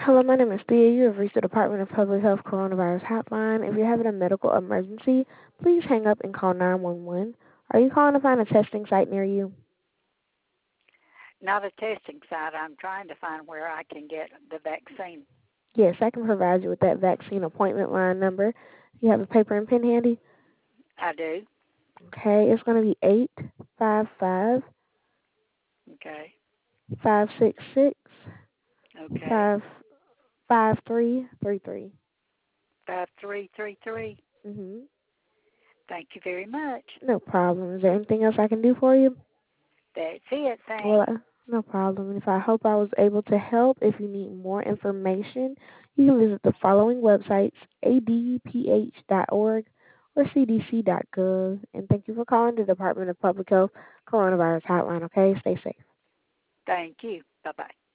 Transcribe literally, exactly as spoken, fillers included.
Hello, my name is Thea. You have reached the Department of Public Health Coronavirus Hotline. If you're having a medical emergency, please hang up and call nine one one. Are you calling to find a testing site near you? Not a testing site. I'm trying to find where I can get the vaccine. Yes, I can provide you with that vaccine appointment line number. You have a paper and pen handy? I do. Okay, it's going to be eight five five, Okay. five six six, Okay. five five three three three. Five three three three. Mm-hmm. Thank you very much. No problem. Is there anything else I can do for you? That's it. Well, Thanks. uh, no problem. If I hope I was able to help, if you need more information, you can visit the following websites, a d u p h dot org or c d c dot gov. And thank you for calling the Department of Public Health Coronavirus Hotline, okay? Stay safe. Thank you. Bye-bye.